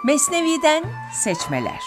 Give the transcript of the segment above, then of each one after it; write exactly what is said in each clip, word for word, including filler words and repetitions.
Mesnevi'den seçmeler.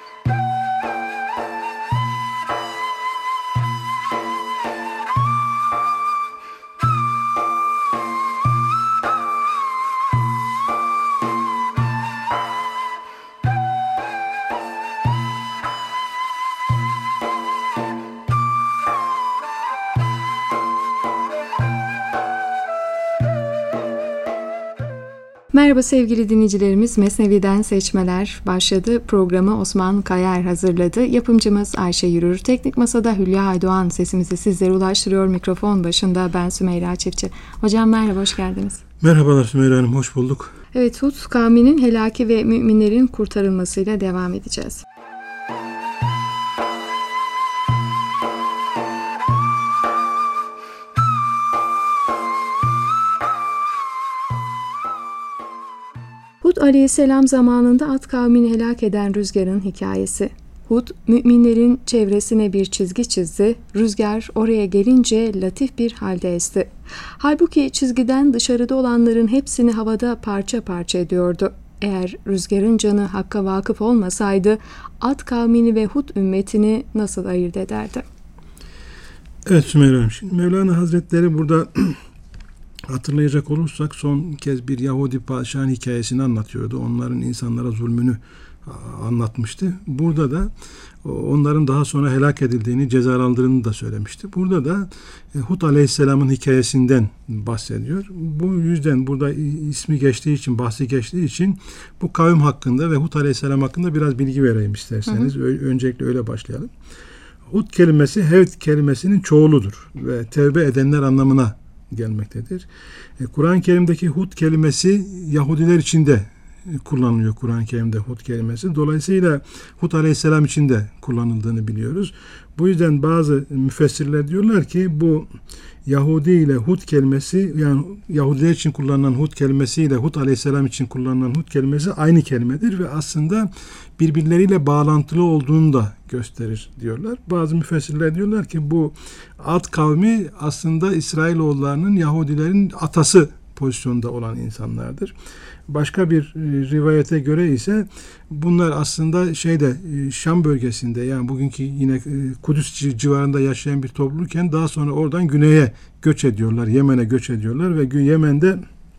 Merhaba sevgili dinleyicilerimiz, Mesnevi'den seçmeler başladı. Programı Osman Kayar hazırladı. Yapımcımız Ayşe Yürür. Teknik masada Hülya Aydoğan sesimizi sizlere ulaştırıyor. Mikrofon başında ben Sümeyra Çiftçi. Hocam merhaba, hoş geldiniz. Merhabalar Sümeyra Hanım, hoş bulduk. Evet, Hud kavminin helaki ve müminlerin kurtarılmasıyla devam edeceğiz. Hud aleyhisselam zamanında Ad kavmini helak eden rüzgarın hikayesi. Hud, müminlerin çevresine bir çizgi çizdi, rüzgar oraya gelince latif bir halde esti. Halbuki çizgiden dışarıda olanların hepsini havada parça parça ediyordu. Eğer rüzgarın canı Hakk'a vakıf olmasaydı, Ad kavmini ve Hud ümmetini nasıl ayırt ederdi? Evet Sümeyra Hanım, şimdi Mevlana Hazretleri burada hatırlayacak olursak son kez bir Yahudi padişahın hikayesini anlatıyordu. Onların insanlara zulmünü anlatmıştı. Burada da onların daha sonra helak edildiğini, cezalandırıldığını da söylemişti. Burada da Hud Aleyhisselam'ın hikayesinden bahsediyor. Bu yüzden burada ismi geçtiği için, bahsi geçtiği için bu kavim hakkında ve Hud Aleyhisselam hakkında biraz bilgi vereyim isterseniz. Hı hı. Öncelikle öyle başlayalım. Hud kelimesi Hevd kelimesinin çoğuludur ve tevbe edenler anlamına gelmektedir. E, Kur'an-ı Kerim'deki Hud kelimesi Yahudiler için de kullanılıyor. Kur'an-ı Kerim'de Hud kelimesi. Dolayısıyla Hud Aleyhisselam için de kullanıldığını biliyoruz. Bu yüzden bazı müfessirler diyorlar ki bu Yahudi ile Hud kelimesi, yani Yahudiler için kullanılan Hud kelimesi ile Hud Aleyhisselam için kullanılan Hud kelimesi aynı kelimedir ve aslında birbirleriyle bağlantılı olduğunu da gösterir diyorlar. Bazı müfessirler diyorlar ki bu Ad kavmi aslında İsrailoğullarının, Yahudilerin atası pozisyonda olan insanlardır. Başka bir rivayete göre ise bunlar aslında şeyde Şam bölgesinde, yani bugünkü yine Kudüs civarında yaşayan bir toplulukken daha sonra oradan güneye göç ediyorlar. Yemen'e göç ediyorlar ve Yemen'de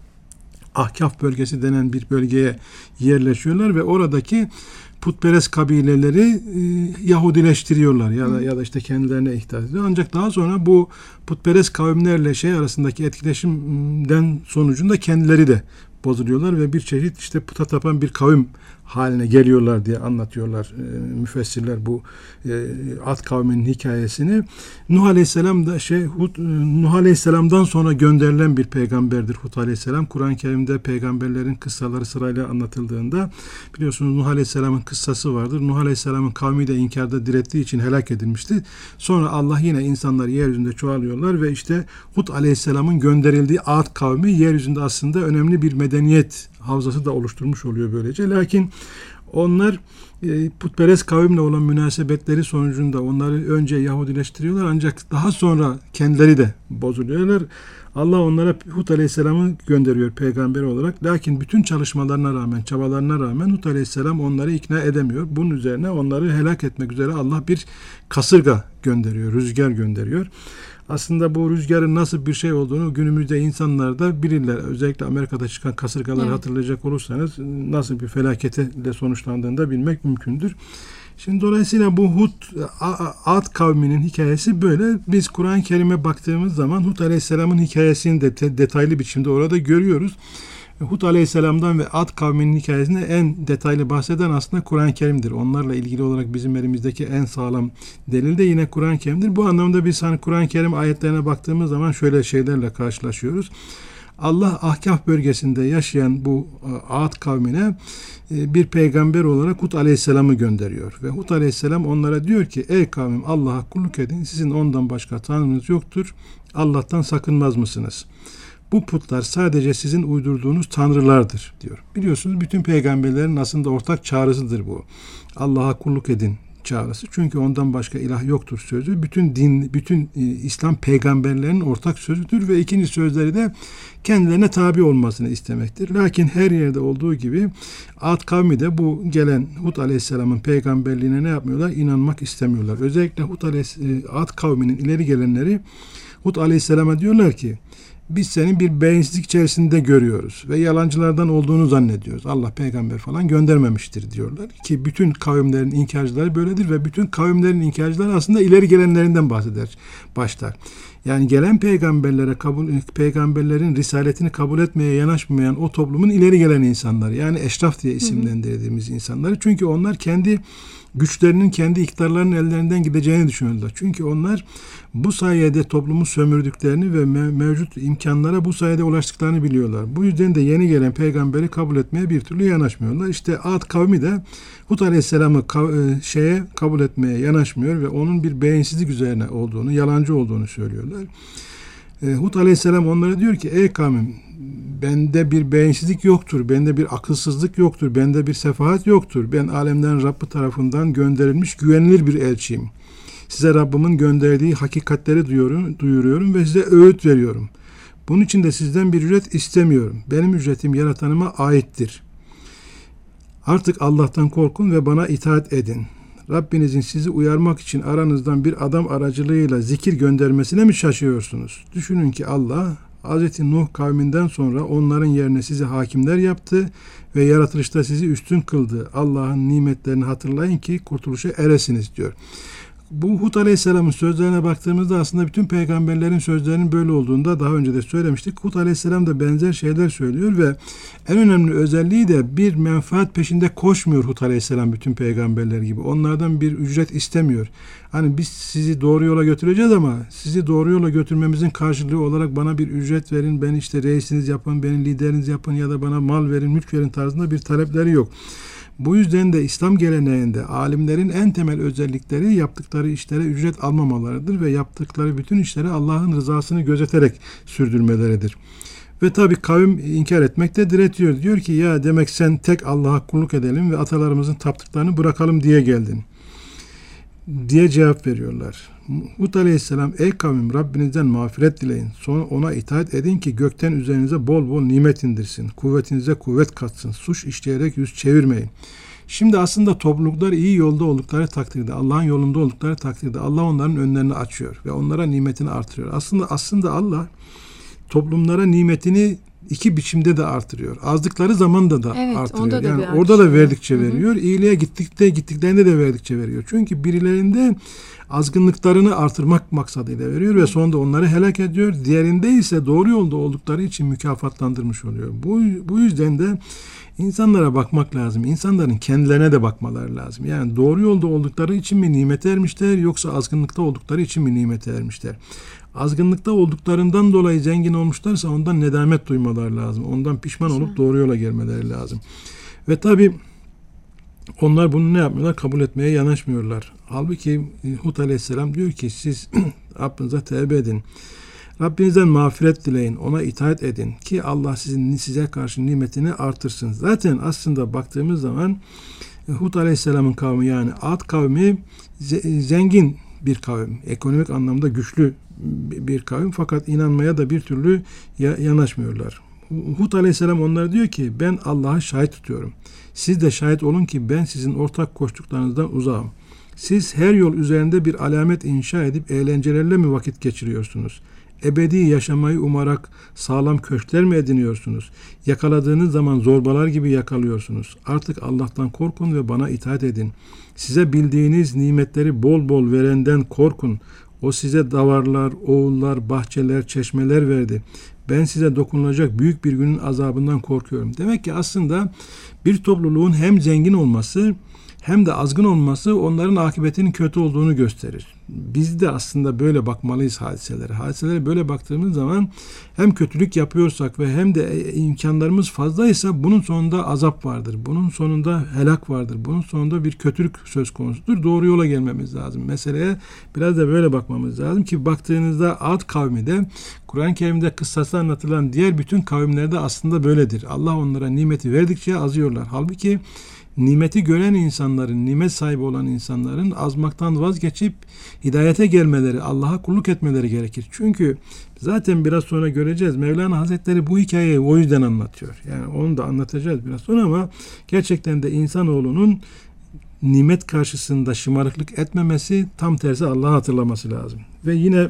Ahkaf bölgesi denen bir bölgeye yerleşiyorlar ve oradaki putperest kabileleri e, Yahudileştiriyorlar ya da ya da işte kendilerine ihdas ediyor. Ancak daha sonra bu putperest kavimlerle şey arasındaki etkileşimden sonucunda kendileri de bozuluyorlar ve bir çeşit işte puta tapan bir kavim haline geliyorlar diye anlatıyorlar e, müfessirler bu e, Ad kavminin hikayesini. Nuh Aleyhisselam da şey Hud, Nuh Aleyhisselam'dan sonra gönderilen bir peygamberdir Hud Aleyhisselam. Kur'an-ı Kerim'de peygamberlerin kıssaları sırayla anlatıldığında biliyorsunuz Nuh Aleyhisselam'ın kıssası vardır. Nuh Aleyhisselam'ın kavmi de inkarda direttiği için helak edilmişti. Sonra Allah yine insanları yeryüzünde çoğalıyorlar ve işte Hud Aleyhisselam'ın gönderildiği Ad kavmi yeryüzünde aslında önemli bir medeniyet havzası da oluşturmuş oluyor böylece. Lakin onlar e, putperest kavimle olan münasebetleri sonucunda onları önce Yahudileştiriyorlar ancak daha sonra kendileri de bozuluyorlar. Allah onlara Hud Aleyhisselam'ı gönderiyor peygamber olarak. Lakin bütün çalışmalarına rağmen, çabalarına rağmen Hud Aleyhisselam onları ikna edemiyor. Bunun üzerine onları helak etmek üzere Allah bir kasırga gönderiyor, rüzgar gönderiyor. Aslında bu rüzgarın nasıl bir şey olduğunu günümüzde insanlar da bilirler. Özellikle Amerika'da çıkan kasırgaları evet. hatırlayacak olursanız nasıl bir felaketle sonuçlandığını da bilmek mümkündür. Şimdi dolayısıyla bu Hud, Ad kavminin hikayesi böyle. Biz Kur'an-ı Kerim'e baktığımız zaman Hud Aleyhisselam'ın hikayesini de detaylı biçimde orada görüyoruz. Hud Aleyhisselam'dan ve Ad kavminin hikayesinde en detaylı bahseden aslında Kur'an-ı Kerim'dir. Onlarla ilgili olarak bizim elimizdeki en sağlam delil de yine Kur'an-ı Kerim'dir. Bu anlamda biz hani Kur'an-ı Kerim ayetlerine baktığımız zaman şöyle şeylerle karşılaşıyoruz. Allah Ahkaf bölgesinde yaşayan bu Ad kavmine bir peygamber olarak Hud Aleyhisselam'ı gönderiyor. Ve Hud Aleyhisselam onlara diyor ki ey kavmim Allah'a kulluk edin. Sizin ondan başka tanrınız yoktur. Allah'tan sakınmaz mısınız? Bu putlar sadece sizin uydurduğunuz tanrılardır diyor. Biliyorsunuz bütün peygamberlerin aslında ortak çağrısıdır bu. Allah'a kulluk edin çağrısı. Çünkü ondan başka ilah yoktur sözü. Bütün din, bütün e, İslam peygamberlerinin ortak sözüdür ve ikinci sözleri de kendilerine tabi olmasını istemektir. Lakin her yerde olduğu gibi Ad kavmi de bu gelen Hud Aleyhisselam'ın peygamberliğine ne yapmıyorlar? İnanmak istemiyorlar. Özellikle Hud Aleyhisselam, Ad kavminin ileri gelenleri Hud Aleyhisselam'a diyorlar ki biz seni bir beyinsizlik içerisinde görüyoruz ve yalancılardan olduğunu zannediyoruz. Allah peygamber falan göndermemiştir diyorlar. Ki bütün kavimlerin inkarcıları böyledir ve bütün kavimlerin inkarcıları aslında ileri gelenlerinden bahseder, başlar. Yani gelen peygamberlere kabul, peygamberlerin risaletini kabul etmeye yanaşmayan o toplumun ileri gelen insanları, yani eşraf diye isimlendirdiğimiz insanları. Çünkü onlar kendi güçlerinin, kendi iktidarlarının ellerinden gideceğini düşünüyorlar. Çünkü onlar bu sayede toplumu sömürdüklerini ve me- mevcut imkanlara bu sayede ulaştıklarını biliyorlar. Bu yüzden de yeni gelen peygamberi kabul etmeye bir türlü yanaşmıyorlar. İşte Ad kavmi de Hud Aleyhisselam'ı ka- şeye kabul etmeye yanaşmıyor ve onun bir beyinsizlik üzerine olduğunu, yalancı olduğunu söylüyorlar. E, Hud Aleyhisselam onlara diyor ki ey kavmim, bende bir beyinsizlik yoktur, bende bir akılsızlık yoktur, bende bir sefahat yoktur. Ben alemlerin Rabbi tarafından gönderilmiş güvenilir bir elçiyim. Size Rabbimin gönderdiği hakikatleri duyuyorum, duyuruyorum ve size öğüt veriyorum. Bunun için de sizden bir ücret istemiyorum. Benim ücretim yaratanıma aittir. Artık Allah'tan korkun ve bana itaat edin. Rabbinizin sizi uyarmak için aranızdan bir adam aracılığıyla zikir göndermesine mi şaşıyorsunuz? Düşünün ki Allah Hz. Nuh kavminden sonra onların yerine sizi hakimler yaptı ve yaratılışta sizi üstün kıldı. Allah'ın nimetlerini hatırlayın ki kurtuluşa eresiniz diyor. Bu Hud Aleyhisselam'ın sözlerine baktığımızda aslında bütün peygamberlerin sözlerinin böyle olduğunda daha önce de söylemiştik. Hud Aleyhisselam da benzer şeyler söylüyor ve en önemli özelliği de bir menfaat peşinde koşmuyor Hud Aleyhisselam bütün peygamberler gibi. Onlardan bir ücret istemiyor. Hani biz sizi doğru yola götüreceğiz ama sizi doğru yola götürmemizin karşılığı olarak bana bir ücret verin, beni işte reisiniz yapın, beni lideriniz yapın ya da bana mal verin, mülk verin tarzında bir talepleri yok. Bu yüzden de İslam geleneğinde alimlerin en temel özellikleri yaptıkları işlere ücret almamalarıdır ve yaptıkları bütün işleri Allah'ın rızasını gözeterek sürdürmeleridir. Ve tabi kavim inkar etmekte diretiyor. Diyor ki ya demek sen tek Allah'a kulluk edelim ve atalarımızın taptıklarını bırakalım diye geldin diye cevap veriyorlar. Hud Aleyhisselam ey kavmim Rabbinizden mağfiret dileyin. Sonra ona itaat edin ki gökten üzerinize bol bol nimet indirsin. Kuvvetinize kuvvet katsın. Suç işleyerek yüz çevirmeyin. Şimdi aslında topluluklar iyi yolda oldukları takdirde, Allah'ın yolunda oldukları takdirde Allah onların önlerini açıyor ve onlara nimetini artırıyor. Aslında aslında Allah toplumlara nimetini iki biçimde de artırıyor. Azdıkları zamanda da evet, artırıyor. Da yani bir orada da verdikçe Hı-hı. veriyor. İyiliğe gittikte gittiklerinde de verdikçe veriyor. Çünkü birilerinde azgınlıklarını artırmak maksadıyla veriyor ve sonunda onları helak ediyor. Diğerinde ise doğru yolda oldukları için mükafatlandırmış oluyor. Bu, bu yüzden de insanlara bakmak lazım. İnsanların kendilerine de bakmaları lazım. Yani doğru yolda oldukları için mi nimet ermişler yoksa azgınlıkta oldukları için mi nimet ermişler? Azgınlıkta olduklarından dolayı zengin olmuşlarsa ondan nedamet duymaları lazım. Ondan pişman olup doğru yola gelmeleri lazım. Ve tabi onlar bunu ne yapmıyorlar? Kabul etmeye yanaşmıyorlar. Halbuki Hud Aleyhisselam diyor ki siz Rabbinize tevbe edin. Rabbinizden mağfiret dileyin. Ona itaat edin ki Allah sizin size karşı nimetini artırsın. Zaten aslında baktığımız zaman Hud Aleyhisselam'ın kavmi yani Ad kavmi zengin bir kavim. Ekonomik anlamda güçlü bir kavim fakat inanmaya da bir türlü yanaşmıyorlar. Hud Aleyhisselam onlara diyor ki ben Allah'a şahit tutuyorum. Siz de şahit olun ki ben sizin ortak koştuklarınızdan uzağım. Siz her yol üzerinde bir alamet inşa edip eğlencelerle mi vakit geçiriyorsunuz? Ebedi yaşamayı umarak sağlam köşkler mi ediniyorsunuz? Yakaladığınız zaman zorbalar gibi yakalıyorsunuz. Artık Allah'tan korkun ve bana itaat edin. Size bildiğiniz nimetleri bol bol verenden korkun. O size davarlar, oğullar, bahçeler, çeşmeler verdi. Ben size dokunulacak büyük bir günün azabından korkuyorum. Demek ki aslında bir topluluğun hem zengin olması hem de azgın olması onların akıbetinin kötü olduğunu gösterir. Biz de aslında böyle bakmalıyız hadiselere. Hadiselere böyle baktığımız zaman hem kötülük yapıyorsak ve hem de imkanlarımız fazlaysa bunun sonunda azap vardır. Bunun sonunda helak vardır. Bunun sonunda bir kötülük söz konusudur. Doğru yola gelmemiz lazım. Meseleye biraz da böyle bakmamız lazım ki baktığınızda Ad kavmi de Kur'an-ı Kerim'de kıssası anlatılan diğer bütün kavimlerde aslında böyledir. Allah onlara nimeti verdikçe azıyorlar. Halbuki nimeti gören insanların, nimet sahibi olan insanların azmaktan vazgeçip hidayete gelmeleri, Allah'a kulluk etmeleri gerekir. Çünkü zaten biraz sonra göreceğiz. Mevlana Hazretleri bu hikayeyi o yüzden anlatıyor. Yani onu da anlatacağız biraz sonra ama gerçekten de insanoğlunun nimet karşısında şımarıklık etmemesi, tam tersi Allah'ı hatırlaması lazım. Ve yine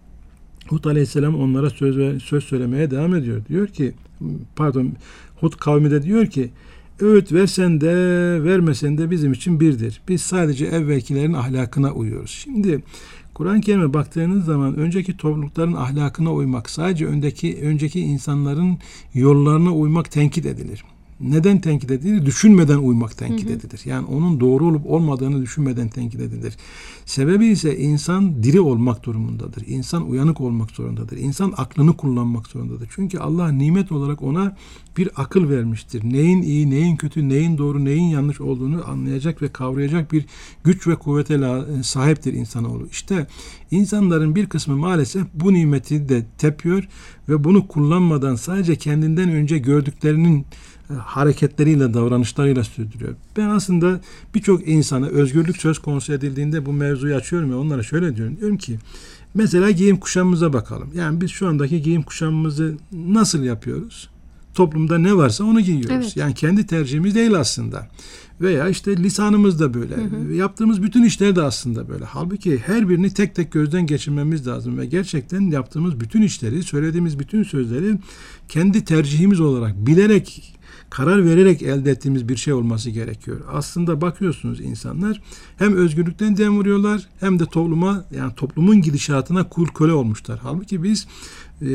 Hud Aleyhisselam onlara söz, söz söylemeye devam ediyor. Diyor ki, pardon, Hud kavmi de diyor ki, öğüt versen de vermesen de bizim için birdir. Biz sadece evvelkilerin ahlakına uyuyoruz. Şimdi Kur'an-ı Kerim'e baktığınız zaman önceki toplulukların ahlakına uymak, sadece öndeki önceki insanların yollarına uymak tenkit edilir. Neden tenkit edilir? Düşünmeden uymak tenkit hı hı. edilir. Yani onun doğru olup olmadığını düşünmeden tenkit edilir. Sebebi ise insan diri olmak durumundadır. İnsan uyanık olmak zorundadır. İnsan aklını kullanmak zorundadır. Çünkü Allah nimet olarak ona bir akıl vermiştir. Neyin iyi, neyin kötü, neyin doğru, neyin yanlış olduğunu anlayacak ve kavrayacak bir güç ve kuvvete sahiptir insanoğlu. İşte insanların bir kısmı maalesef bu nimeti de tepiyor ve bunu kullanmadan sadece kendinden önce gördüklerinin hareketleriyle, davranışlarıyla sürdürüyor. Ben aslında birçok insana özgürlük söz konusu edildiğinde bu mevzuyu açıyorum ve onlara şöyle diyorum. Diyorum ki mesela giyim kuşamımıza bakalım. Yani biz şu andaki giyim kuşamımızı nasıl yapıyoruz? Toplumda ne varsa onu giyiyoruz. Evet. Yani kendi tercihimiz değil aslında. Veya işte lisanımız da böyle. Hı hı. Yaptığımız bütün işler de aslında böyle. Halbuki her birini tek tek gözden geçirmemiz lazım ve gerçekten yaptığımız bütün işleri, söylediğimiz bütün sözleri kendi tercihimiz olarak bilerek, karar vererek elde ettiğimiz bir şey olması gerekiyor. Aslında bakıyorsunuz insanlar hem özgürlükten dem vuruyorlar hem de topluma, yani toplumun gidişatına kul köle olmuşlar. Halbuki biz e,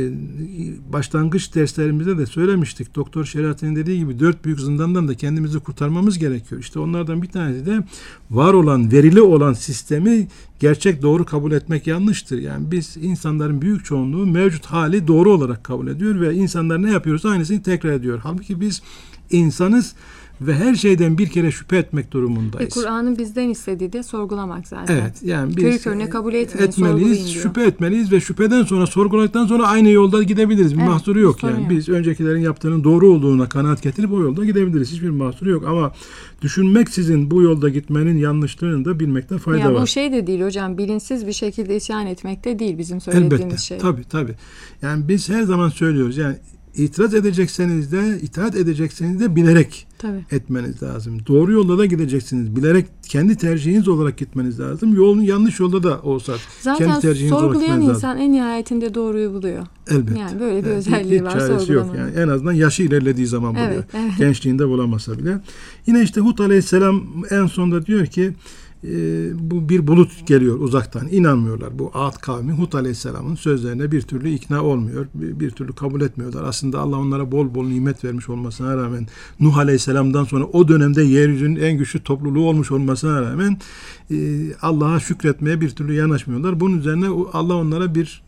başlangıç derslerimizde de söylemiştik. Doktor Şeriat'ın dediği gibi dört büyük zindandan da kendimizi kurtarmamız gerekiyor. İşte onlardan bir tanesi de var olan, verili olan sistemi gerçek doğru kabul etmek yanlıştır. Yani biz insanların büyük çoğunluğu mevcut hali doğru olarak kabul ediyor ve insanlar ne yapıyorsa aynısını tekrar ediyor. Halbuki biz insanız ve her şeyden bir kere şüphe etmek durumundayız. Ve Kur'an'ın bizden istediği de sorgulamak zaten. Evet, yani biz körü körüne kabul etmeyin, etmeliyiz, şüphe etmeliyiz ve şüpheden sonra, sorguladıktan sonra aynı yolda gidebiliriz. Bir evet, mahsuru yok yani. Yok. Biz öncekilerin yaptığının doğru olduğuna kanaat getirip o yolda gidebiliriz. Hiçbir mahsuru yok ama düşünmeksizin bu yolda gitmenin yanlışlığını da bilmekte fayda ya var. Bu şey de değil hocam, bilinçsiz bir şekilde isyan etmek de değil bizim söylediğimiz Elbette, şey. Tabii tabii. Yani biz her zaman söylüyoruz yani İtiraz edecekseniz de, itaat edecekseniz de bilerek Tabii. etmeniz lazım. Doğru yolda da gideceksiniz. Bilerek kendi tercihiniz olarak gitmeniz lazım. Yolun yanlış yolda da olsa zaten kendi tercihiniz olarak gitmeniz lazım. Zaten sorgulayan insan en nihayetinde doğruyu buluyor. Elbette. Yani böyle bir yani özelliği hiç var çaresi yok. Yani en azından yaşı ilerlediği zaman buluyor. Evet, evet. Gençliğinde bulamasa bile. Yine işte Hud Aleyhisselam en sonunda diyor ki Ee, bu bir bulut geliyor uzaktan. İnanmıyorlar. Bu Ad kavmi Hud Aleyhisselam'ın sözlerine bir türlü ikna olmuyor. Bir, bir türlü kabul etmiyorlar. Aslında Allah onlara bol bol nimet vermiş olmasına rağmen, Nuh Aleyhisselam'dan sonra o dönemde yeryüzünün en güçlü topluluğu olmuş olmasına rağmen e, Allah'a şükretmeye bir türlü yanaşmıyorlar. Bunun üzerine Allah onlara bir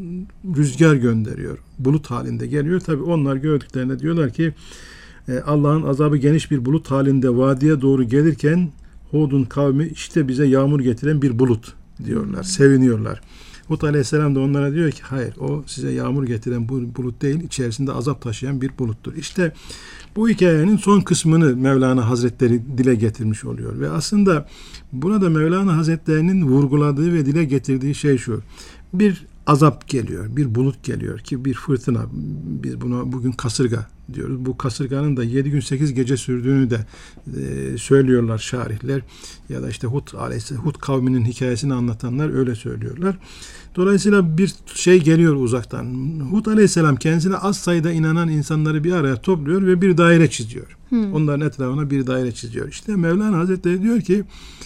rüzgar gönderiyor. Bulut halinde geliyor. Tabii onlar gördüklerinde diyorlar ki e, Allah'ın azabı geniş bir bulut halinde vadiye doğru gelirken Hud'un kavmi işte bize yağmur getiren bir bulut diyorlar. Hmm. Seviniyorlar. Hud Aleyhisselam da onlara diyor ki hayır, o size yağmur getiren bu bulut değil, içerisinde azap taşıyan bir buluttur. İşte bu hikayenin son kısmını Mevlana Hazretleri dile getirmiş oluyor. Ve aslında burada Mevlana Hazretleri'nin vurguladığı ve dile getirdiği şey şu. Bir azap geliyor, bir bulut geliyor ki bir fırtına. Biz buna bugün kasırga diyoruz. Bu kasırganın da yedi gün sekiz gece sürdüğünü de e, söylüyorlar şarihler. Ya da işte Hud Aleyhisselam, Hud kavminin hikayesini anlatanlar öyle söylüyorlar. Dolayısıyla bir şey geliyor uzaktan. Hud Aleyhisselam kendisine az sayıda inanan insanları bir araya topluyor ve bir daire çiziyor. Hmm. Onların etrafına bir daire çiziyor. İşte Mevlana Hazretleri diyor ki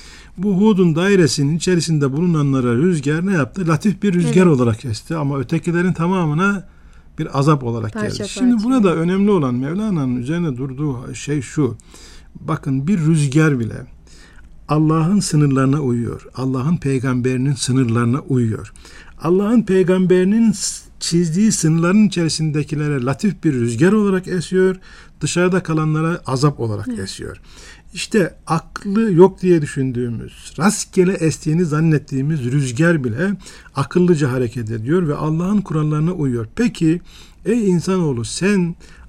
bu Hud'un dairesinin içerisinde bulunanlara rüzgar ne yaptı? Latif bir rüzgar evet. olarak esti ama ötekilerin tamamına bir azap olarak parça geldi. Şimdi parça. Burada önemli olan Mevlana'nın üzerine durduğu şey şu. Bakın bir rüzgar bile Allah'ın sınırlarına uyuyor. Allah'ın peygamberinin sınırlarına uyuyor. Allah'ın peygamberinin çizdiği sınırların içerisindekilere latif bir rüzgar olarak esiyor. Dışarıda kalanlara azap olarak evet. esiyor. İşte aklı yok diye düşündüğümüz, rastgele estiğini zannettiğimiz rüzgar bile akıllıca hareket ediyor ve Allah'ın kurallarına uyuyor. Peki ey insanoğlu, sen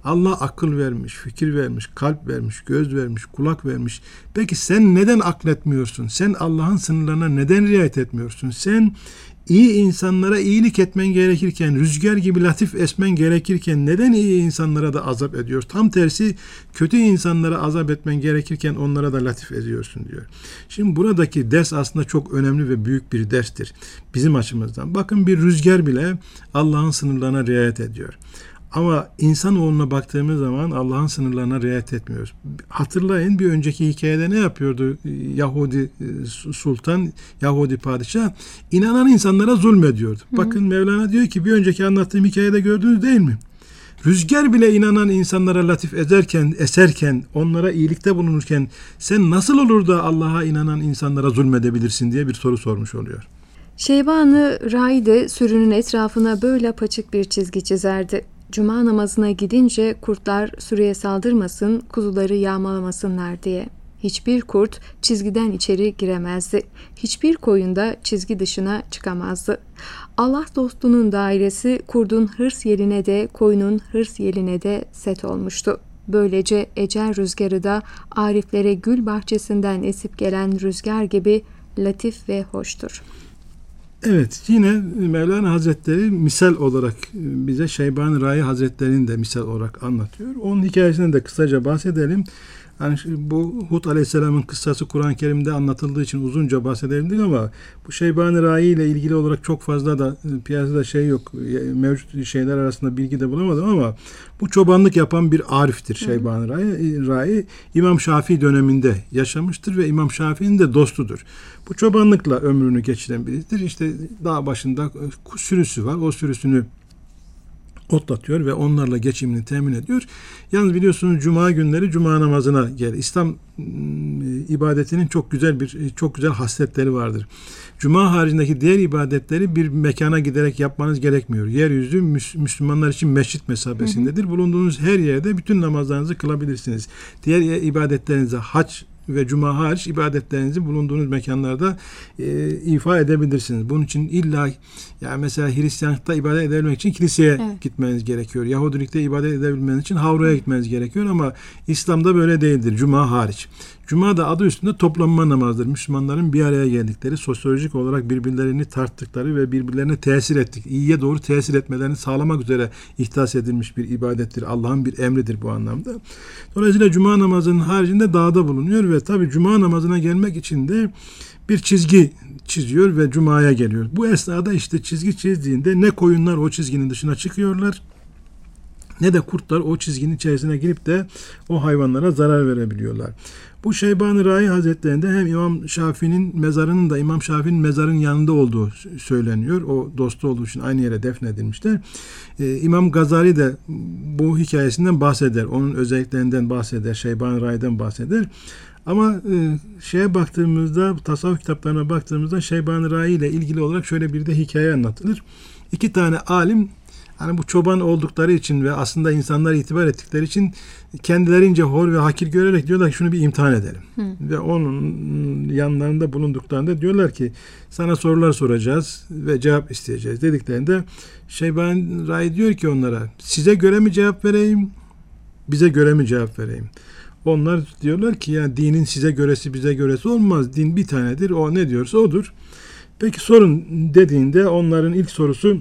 Allah akıl vermiş, fikir vermiş, kalp vermiş, göz vermiş, kulak vermiş. Peki sen neden akletmiyorsun? Sen Allah'ın sınırlarına neden riayet etmiyorsun? Sen iyi insanlara iyilik etmen gerekirken, rüzgar gibi latif esmen gerekirken neden iyi insanlara da azap ediyorsun? Tam tersi kötü insanlara azap etmen gerekirken onlara da latif ediyorsun diyor. Şimdi buradaki ders aslında çok önemli ve büyük bir derstir bizim açımızdan. Bakın bir rüzgar bile Allah'ın sınırlarına riayet ediyor. Ama insanoğluna baktığımız zaman Allah'ın sınırlarına riayet etmiyoruz. Hatırlayın, bir önceki hikayede ne yapıyordu Yahudi sultan, Yahudi padişah? İnanan insanlara zulmediyordu. Hı. Bakın Mevlana diyor ki bir önceki anlattığım hikayede gördünüz değil mi? Rüzgar bile inanan insanlara latif ederken, eserken, onlara iyilikte bulunurken sen nasıl olur da Allah'a inanan insanlara zulmedebilirsin diye bir soru sormuş oluyor. Şeyban-ı Rai de sürünün etrafına böyle apaçık bir çizgi çizerdi. Cuma namazına gidince kurtlar sürüye saldırmasın, kuzuları yağmalamasınlar diye. Hiçbir kurt çizgiden içeri giremezdi. Hiçbir koyun da çizgi dışına çıkamazdı. Allah dostunun dairesi kurdun hırs yeline de koyunun hırs yeline de set olmuştu. Böylece ecel rüzgarı da ariflere gül bahçesinden esip gelen rüzgar gibi latif ve hoştur. Evet, yine Mevlana Hazretleri misal olarak bize Şeyban-ı Rai Hazretleri'ni de misal olarak anlatıyor. Onun hikayesinden de kısaca bahsedelim. Yani bu Hud Aleyhisselam'ın kıssası Kur'an-ı Kerim'de anlatıldığı için uzunca bahsedelim ama bu Şeyban-ı Rai ile ilgili olarak çok fazla da piyasada şey yok. Mevcut şeyler arasında bilgi de bulamadım ama bu çobanlık yapan bir ariftir Şeyban-ı Rai. Rai İmam Şafii döneminde yaşamıştır ve İmam Şafii'nin de dostudur. Bu çobanlıkla ömrünü geçiren birisidir. İşte dağ başında sürüsü var. O sürüsünü otlatıyor ve onlarla geçimini temin ediyor. Yalnız biliyorsunuz cuma günleri cuma namazına gel. İslam ibadetinin çok güzel bir çok güzel hasletleri vardır. Cuma haricindeki diğer ibadetleri bir mekana giderek yapmanız gerekmiyor. Yeryüzü Müslümanlar için mescit mesabesindedir. Hı hı. Bulunduğunuz her yerde bütün namazlarınızı kılabilirsiniz. Diğer ibadetlerinize hac ve cuma hariç ibadetlerinizi bulunduğunuz mekanlarda e, ifa edebilirsiniz. Bunun için illa yani mesela Hristiyanlıkta ibadet edebilmek için kiliseye evet. gitmeniz gerekiyor. Yahudilikte ibadet edebilmeniz için havroya gitmeniz gerekiyor ama İslam'da böyle değildir. Cuma hariç. Cuma da adı üstünde toplanma namazıdır. Müslümanların bir araya geldikleri, sosyolojik olarak birbirlerini tarttıkları ve birbirlerine tesir ettik. İyiye doğru tesir etmelerini sağlamak üzere ihdas edilmiş bir ibadettir. Allah'ın bir emridir bu anlamda. Dolayısıyla cuma namazının haricinde dağda bulunuyor ve tabi cuma namazına gelmek için de bir çizgi çiziyor ve cumaya geliyor. Bu esnada işte çizgi çizdiğinde ne koyunlar o çizginin dışına çıkıyorlar ne de kurtlar o çizginin içerisine girip de o hayvanlara zarar verebiliyorlar. Bu Şeyban-ı Rai Hazretleri'nde hem İmam Şafii'nin mezarının da İmam Şafii'nin mezarının yanında olduğu söyleniyor. O dostu olduğu için aynı yere defnedilmişler. Ee, İmam Gazali de bu hikayesinden bahseder. Onun özelliklerinden bahseder. Şeyban-ı Rai'den bahseder. Ama e, şeye baktığımızda, tasavvuf kitaplarına baktığımızda Şeyban-ı Rai ile ilgili olarak şöyle bir de hikaye anlatılır. İki tane alim hani bu çoban oldukları için ve aslında insanlar itibar ettikleri için kendilerince hor ve hakir görerek diyorlar ki şunu bir imtihan edelim. Hı. Ve onun yanlarında bulunduklarında diyorlar ki sana sorular soracağız ve cevap isteyeceğiz dediklerinde Şeyban Rai diyor ki onlara size göre mi cevap vereyim, bize göre mi cevap vereyim? Onlar diyorlar ki ya dinin size göresi bize göresi olmaz. Din bir tanedir. O ne diyorsa odur. Peki sorun dediğinde onların ilk sorusu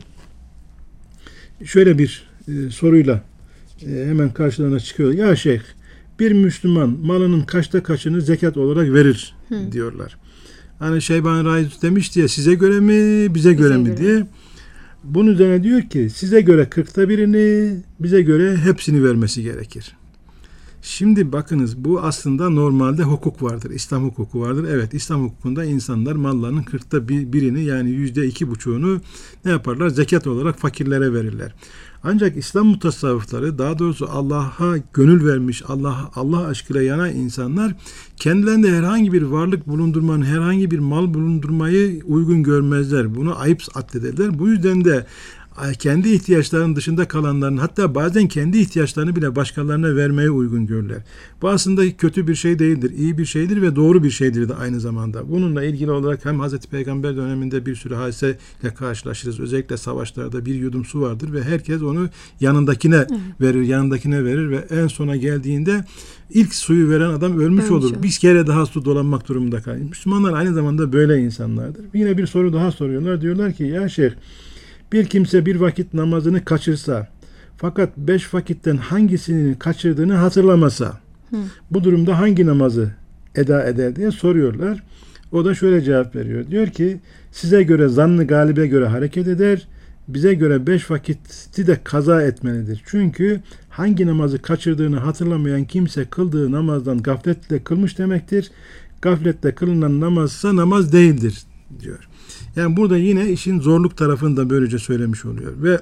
şöyle bir e, soruyla e, hemen karşılarına çıkıyor. Ya şeyh, bir Müslüman malının kaçta kaçını zekat olarak verir Hı. diyorlar. Hani Şeyban Rai demişti ya size göre mi bize göre bize mi göre. diye. Bunun üzerine diyor ki size göre kırkta birini bize göre hepsini vermesi gerekir. Şimdi bakınız bu aslında normalde hukuk vardır. İslam hukuku vardır. Evet İslam hukukunda insanlar mallarının kırkta birini yani yüzde iki buçuğunu ne yaparlar? Zekat olarak fakirlere verirler. Ancak İslam mutasavvıfları daha doğrusu Allah'a gönül vermiş, Allah Allah aşkıyla yanan insanlar kendilerinde herhangi bir varlık bulundurmanın, herhangi bir mal bulundurmayı uygun görmezler. Bunu ayıp addederler. Bu yüzden de kendi ihtiyaçlarının dışında kalanların, hatta bazen kendi ihtiyaçlarını bile başkalarına vermeye uygun görürler. Bu aslında kötü bir şey değildir, iyi bir şeydir ve doğru bir şeydir de aynı zamanda. Bununla ilgili olarak hem Hazreti Peygamber döneminde bir sürü hadiseyle karşılaşırız. Özellikle savaşlarda bir yudum su vardır ve herkes onu yanındakine evet. verir, yanındakine verir ve en sona geldiğinde ilk suyu veren adam ölmüş, ölmüş olur. olur. Bir kere daha su dolanmak durumunda kalır. Müslümanlar aynı zamanda böyle insanlardır. Yine bir soru daha soruyorlar. Diyorlar ki ya şeyh, bir kimse bir vakit namazını kaçırsa fakat beş vakitten hangisini kaçırdığını hatırlamasa Hı. bu durumda hangi namazı eda eder diye soruyorlar. O da şöyle cevap veriyor. Diyor ki size göre zannı galibe göre hareket eder. Bize göre beş vakiti de kaza etmelidir. Çünkü hangi namazı kaçırdığını hatırlamayan kimse kıldığı namazdan gafletle kılmış demektir. Gafletle kılınan namazsa namaz değildir diyor. Yani burada yine işin zorluk tarafını da böylece söylemiş oluyor. Ve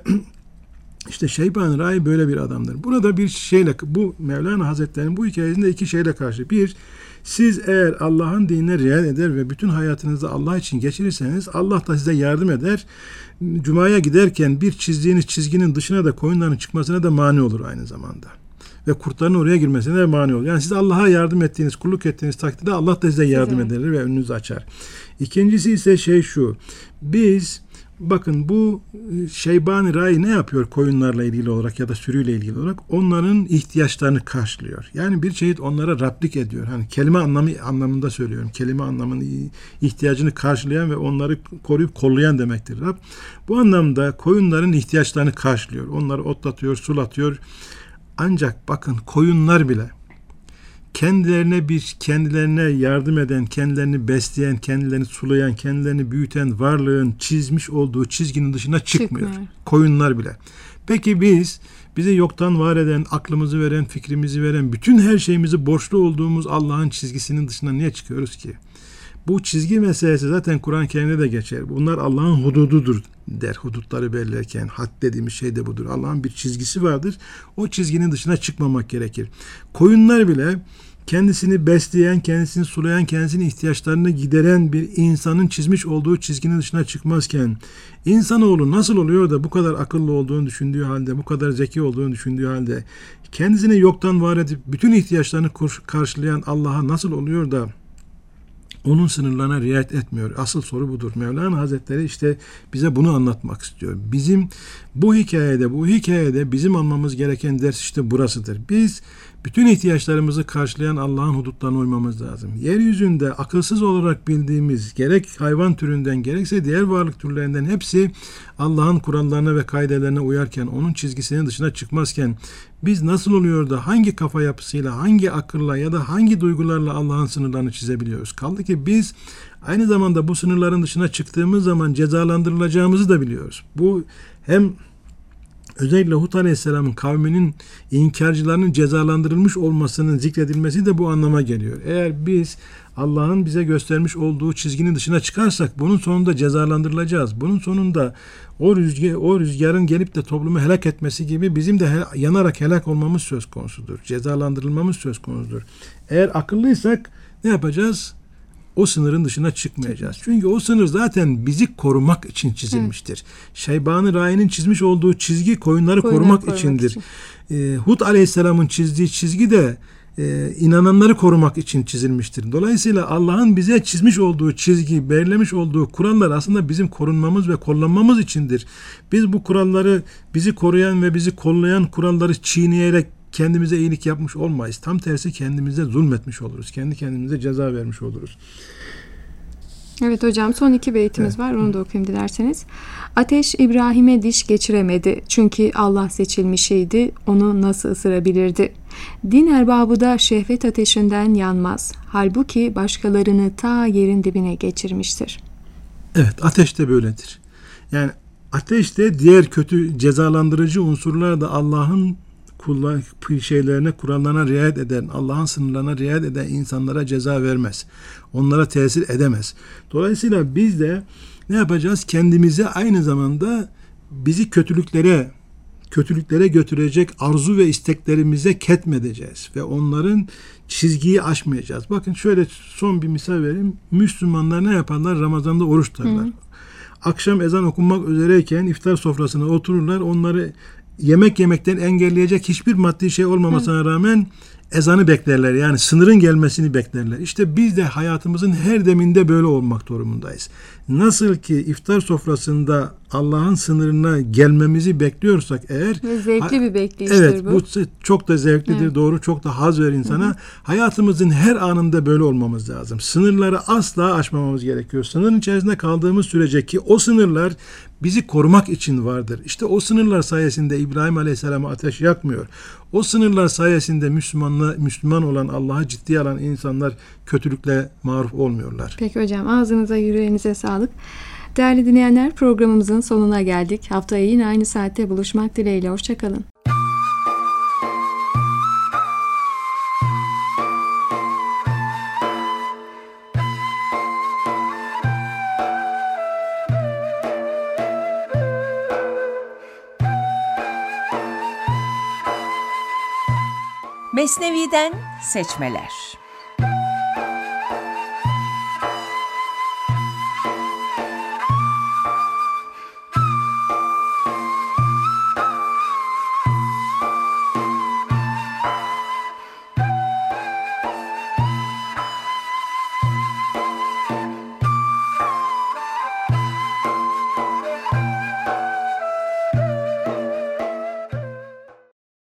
işte Şeyban Rai böyle bir adamdır. Burada bir şeyle, bu Mevlana Hazretleri'nin bu hikayesinde iki şeyle karşı. Bir, siz eğer Allah'ın dinine riayet eder ve bütün hayatınızı Allah için geçirirseniz Allah da size yardım eder. Cuma'ya giderken bir çizdiğiniz çizginin dışına da koyunların çıkmasına da mani olur aynı zamanda. Ve kurtların oraya girmesine de mani olur. Yani siz Allah'a yardım ettiğiniz, kulluk ettiğiniz takdirde Allah da size yardım Güzel. eder ve önünüzü açar. İkincisi ise şey şu. Biz bakın bu Şeyban-ı Rai ne yapıyor koyunlarla ilgili olarak ya da sürüyle ilgili olarak? Onların ihtiyaçlarını karşılıyor. Yani bir çeşit onlara Rablik ediyor. Hani kelime anlamı anlamında söylüyorum. Kelime anlamının ihtiyacını karşılayan ve onları koruyup kollayan demektir Rab. Bu anlamda koyunların ihtiyaçlarını karşılıyor. Onları otlatıyor, sulatıyor. Ancak bakın koyunlar bile kendilerine bir kendilerine yardım eden, kendilerini besleyen, kendilerini sulayan, kendilerini büyüten varlığın çizmiş olduğu çizginin dışına çıkmıyor. Çıkmıyor. Koyunlar bile. Peki biz bizi yoktan var eden, aklımızı veren, fikrimizi veren, bütün her şeyimizi borçlu olduğumuz Allah'ın çizgisinin dışına niye çıkıyoruz ki? Bu çizgi meselesi zaten Kur'an-ı Kerim'de de geçer. Bunlar Allah'ın hudududur der. Hudutları belirlerken had dediğimiz şey de budur. Allah'ın bir çizgisi vardır. O çizginin dışına çıkmamak gerekir. Koyunlar bile kendisini besleyen, kendisini sulayan, kendisinin ihtiyaçlarını gideren bir insanın çizmiş olduğu çizginin dışına çıkmazken insanoğlu nasıl oluyor da bu kadar akıllı olduğunu düşündüğü halde, bu kadar zeki olduğunu düşündüğü halde kendisini yoktan var edip bütün ihtiyaçlarını karşılayan Allah'a nasıl oluyor da onun sınırlarına riayet etmiyor. Asıl soru budur. Mevlana Hazretleri işte bize bunu anlatmak istiyor. Bizim bu hikayede, bu hikayede bizim almamız gereken ders işte burasıdır. Biz bütün ihtiyaçlarımızı karşılayan Allah'ın hudutlarına uymamız lazım. Yeryüzünde akılsız olarak bildiğimiz gerek hayvan türünden gerekse diğer varlık türlerinden hepsi Allah'ın kurallarına ve kaidelerine uyarken, onun çizgisinin dışına çıkmazken biz nasıl oluyor da hangi kafa yapısıyla, hangi akılla ya da hangi duygularla Allah'ın sınırlarını çizebiliyoruz? Kaldı ki biz aynı zamanda bu sınırların dışına çıktığımız zaman cezalandırılacağımızı da biliyoruz. Bu hem özellikle Hud Aleyhisselam'ın kavminin inkarcılarının cezalandırılmış olmasının zikredilmesi de bu anlama geliyor. Eğer biz Allah'ın bize göstermiş olduğu çizginin dışına çıkarsak bunun sonunda cezalandırılacağız. Bunun sonunda o rüzgar, o rüzgarın gelip de toplumu helak etmesi gibi bizim de hel- yanarak helak olmamız söz konusudur. Cezalandırılmamız söz konusudur. Eğer akıllıysak ne yapacağız? O sınırın dışına çıkmayacağız. Çünkü o sınır zaten bizi korumak için çizilmiştir. Evet. Şeyban-ı Rai'nin çizmiş olduğu çizgi koyunları Koyunlar korumak, korumak içindir. Için. Ee, Hud Aleyhisselam'ın çizdiği çizgi de e, inananları korumak için çizilmiştir. Dolayısıyla Allah'ın bize çizmiş olduğu çizgi, belirlemiş olduğu kurallar aslında bizim korunmamız ve kollanmamız içindir. Biz bu kuralları, bizi koruyan ve bizi kollayan kuralları çiğneyerek kendimize iyilik yapmış olmayız. Tam tersi kendimize zulmetmiş oluruz. Kendi kendimize ceza vermiş oluruz. Evet hocam, son iki beytimiz evet. var. Onu da okuyayım dilerseniz. Ateş İbrahim'e diş geçiremedi. Çünkü Allah seçilmişiydi. Onu nasıl ısırabilirdi? Din erbabı da şehvet ateşinden yanmaz. Halbuki başkalarını ta yerin dibine geçirmiştir. Evet, ateş de böyledir. Yani ateş de diğer kötü cezalandırıcı unsurlar da Allah'ın şeylerine, kurallarına riayet eden, Allah'ın sınırlarına riayet eden insanlara ceza vermez. Onlara tesir edemez. Dolayısıyla biz de ne yapacağız? Kendimize aynı zamanda bizi kötülüklere kötülüklere götürecek arzu ve isteklerimize ketmedeceğiz ve onların çizgiyi aşmayacağız. Bakın şöyle son bir misal vereyim. Müslümanlar ne yaparlar? Ramazan'da oruç tutarlar. Hı. akşam ezan okunmak üzereyken iftar sofrasına otururlar. Onları yemek yemekten engelleyecek hiçbir maddi şey olmamasına Hı. rağmen ezanı beklerler. Yani sınırın gelmesini beklerler. İşte biz de hayatımızın her deminde böyle olmak durumundayız. Nasıl ki iftar sofrasında Allah'ın sınırına gelmemizi bekliyorsak eğer... Ve zevkli bir bekleyiştir evet, bu. bu çok da zevklidir, evet. Doğru, çok da haz verir insana. Hı hı. Hayatımızın her anında böyle olmamız lazım. Sınırları asla aşmamamız gerekiyor. Sınırın içerisinde kaldığımız sürece ki o sınırlar bizi korumak için vardır. İşte o sınırlar sayesinde İbrahim Aleyhisselam'a ateş yakmıyor. O sınırlar sayesinde Müslümanla, Müslüman olan, Allah'ı ciddiye alan insanlar kötülükle maruf olmuyorlar. Peki hocam, ağzınıza yüreğinize sağlık. Değerli dinleyenler, programımızın sonuna geldik. Haftaya yine aynı saatte buluşmak dileğiyle. Hoşçakalın. Mesnevi'den seçmeler.